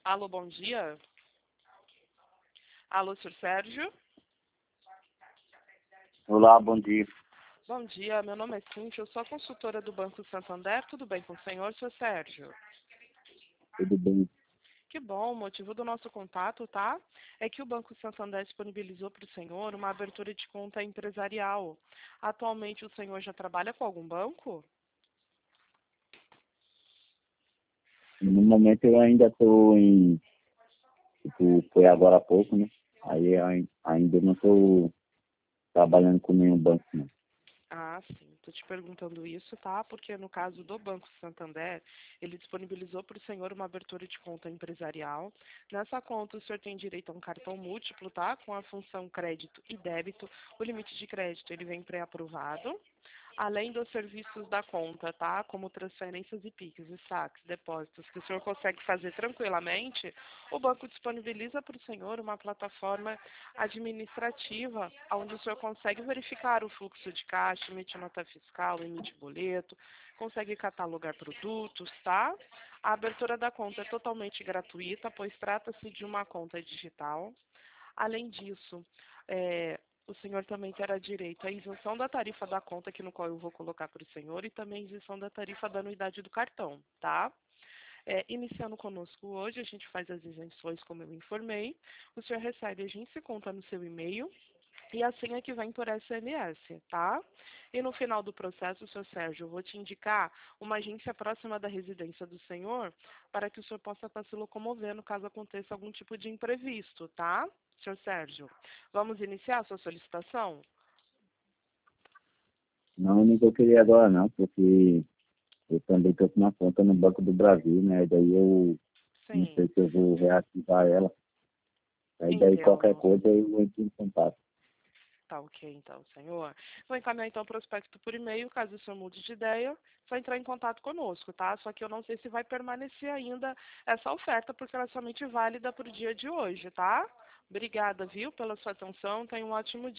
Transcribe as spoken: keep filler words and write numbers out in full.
Alô, bom dia. Alô, senhor Sérgio. Olá, bom dia. Bom dia, meu nome é Cíntia, eu sou a consultora do Banco Santander. Tudo bem com o senhor, senhor Sérgio? Tudo bem? Que bom, o motivo do nosso contato, tá? É que o Banco Santander disponibilizou para o senhor uma abertura de conta empresarial. Atualmente o senhor já trabalha com algum banco? No momento eu ainda estou em, tipo, foi agora há pouco, né? Aí ai- ainda não estou trabalhando com nenhum banco, não. Ah, sim. Estou te perguntando isso, tá? Porque no caso do Banco Santander, ele disponibilizou para o senhor uma abertura de conta empresarial. Nessa conta, o senhor tem direito a um cartão múltiplo, tá? Com a função crédito e débito. O limite de crédito, ele vem pré-aprovado. Além dos serviços da conta, tá? Como transferências e piques, e saques, depósitos, que o senhor consegue fazer tranquilamente, o banco disponibiliza para o senhor uma plataforma administrativa, onde o senhor consegue verificar o fluxo de caixa, emitir nota fiscal, emitir boleto, consegue catalogar produtos, tá? A abertura da conta é totalmente gratuita, pois trata-se de uma conta digital. Além disso, é, o senhor também terá direito à isenção da tarifa da conta, aqui no qual eu vou colocar para o senhor, e também isenção da tarifa da anuidade do cartão, tá? É, iniciando conosco hoje, a gente faz as isenções, como eu informei. O senhor recebe a agência conta no seu e-mail e a senha que vem por S M S, tá? E no final do processo, senhor Sérgio, eu vou te indicar uma agência próxima da residência do senhor para que o senhor possa estar se locomovendo caso aconteça algum tipo de imprevisto, tá? Senhor Sérgio, vamos iniciar a sua solicitação? Não, não que eu queria agora não, porque eu também estou com uma conta no Banco do Brasil, né? Daí eu não Sim, sei se eu vou reativar ela. Aí daí qualquer entendo. coisa eu entro em contato. Tá ok, então, senhor. Vou encaminhar, então, o prospecto por e-mail, caso o senhor mude de ideia, só entrar em contato conosco, tá? Só que eu não sei se vai permanecer ainda essa oferta, porque ela é somente válida para o dia de hoje, tá? Obrigada, viu, pela sua atenção. Tenha um ótimo dia.